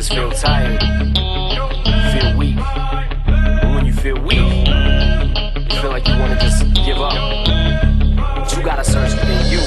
just feel tired, feel weak. And when you feel weak, you feel like you wanna just give up. But you gotta search within you.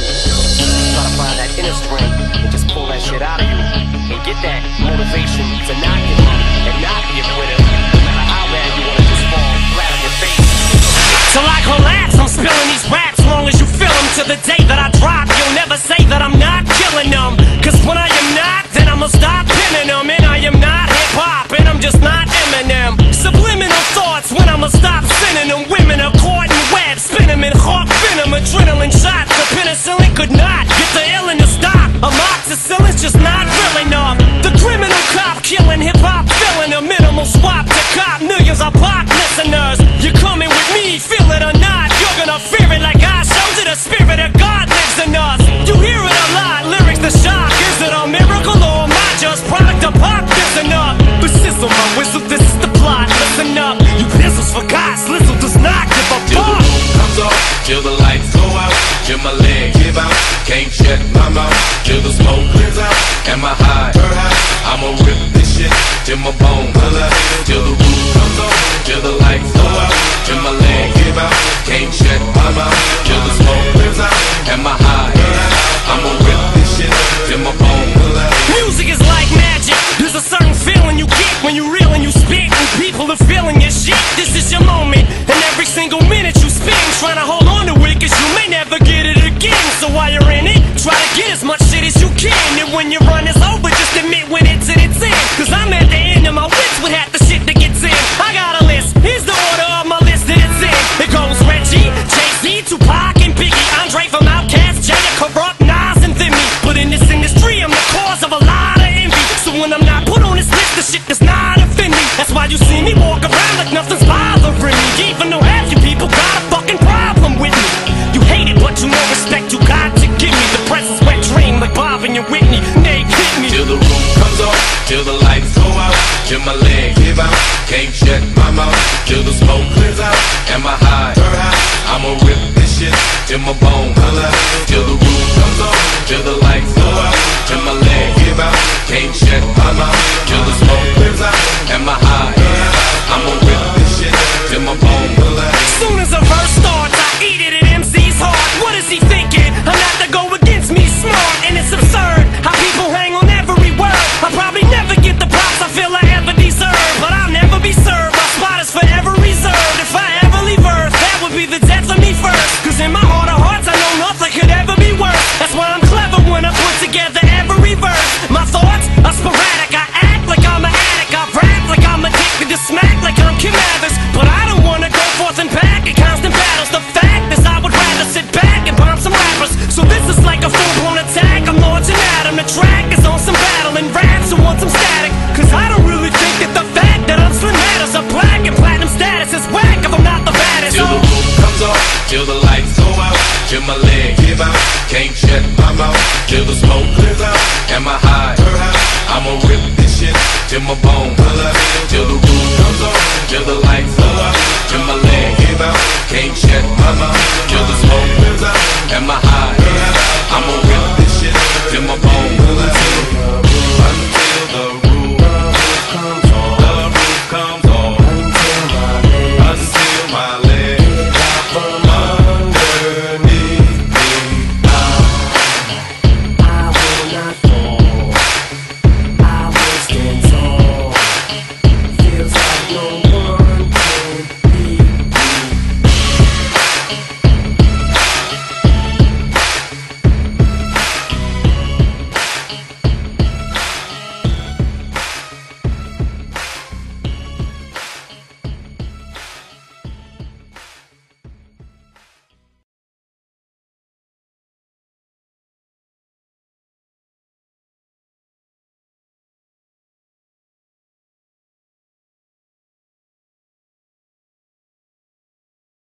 Try to find that inner strength and just pull that shit out of you. And get that motivation to not give up and not give with it. No matter how bad you wanna just fall flat on your face. Till I collapse, I'm spilling these raps long as you feel them. To the day that I drop, you'll never say that I'm not killing them. Cause when I am not, then I'ma stop pinning them. And I am not hip-hop, and I'm just not Eminem. Subliminal thoughts when I'ma stop sending them. Women are caught in webs, spin them in hawk venom. Adrenaline shots, the penicillin could not get the illin to stop. Amoxicillin's just not real enough. The criminal cop killing hip-hop, filling a minimal swap to cop millions of pop listeners. You're coming with me, feel it or not, you're gonna fear it like I showed you. The spirit of God lives in us. You hear it a lot, lyrics the shock. Is it a miracle or am I just product of pop? Listen up, but sizzle my whistle, this is the plot. Listen up, you pistols for God, Slizzle does not give a Till the fuck. roof comes off, till the lights go out, till my legs give out, can't shut my mouth, till the smoke clears out, and my high, I'ma rip this shit till my bones holler. Till the roof comes off, till the lights go out, till my legs give out, can't shut my mouth, till the smoke clears out, and my high, I'ma rip this shit till my bones holler. Music is like magic. There's a certain feeling you get when you reel and you spit, and people are feeling your shit. This is your moment, and every single minute you spend trying to hold on to it, cause you may never get it again. So while you're in it, try to get as much shit as you can. And when your run is over, just admit when it's in its end. Cause I'm at the end of my wits with half the shit that gets in. I got a list, here's the order of my list that it's in. It goes Reggie, Jay-Z, Tupac, and Biggie, Andre from Outkast, Jada, Corrupt, Nas, and Thimmy. But in this industry, I'm the cause of a lot of envy. So when I'm not put on this list, the shit does not offend me. That's why you see me walk around like nothing's bothering me. Even though half you people got a fucking problem with me. You hate it, but you know respect you got to give me. The presence wet dream like Bob and your Whitney. They hit me. Till the roof comes off, till the lights go out, till my legs give out, can't shut my mouth, till the smoke clears out, and my high, I'ma rip this shit till my bones holler. Till the roof comes off, till the lights go out, till my legs give out, can't shut my mouth, till the smoke clears out, and my high, I'ma rip this shit till my bones holler. Soon as a verse starts, I eat it at MC's heart. What is he thinking? I'm not to go against me, smart, and it's absurd how people hang on every word. I'll probably never get the props I feel I ever deserve, but I'll never be served. My spot is forever reserved. If I ever leave Earth, that would be the death of me first. Cause in my heart of hearts, I know nothing could ever be worse. That's why I'm clever when I put together every verse. My thoughts are sporadic. I act like I'm an addict. I rap like I'm addicted to smack like I'm Kim Mathers. But I don't wanna go forth and back in constant battles. The fact is I would rather sit back and bomb some rappers. So this is like a full-blown attack. I'm launching at 'em. The track is on some battle and raps who want some static. Cause I don't really think that the fact that I'm Slim matters. A black and platinum status is whack if I'm not the baddest. Till the roof comes off, till the lights go out, till my legs give out, can't shut my mouth, till the smoke clears out, and my high, I'ma rip this shit till my bones holler. Till the roof comes off, till the lights go out, till my legs give out, can't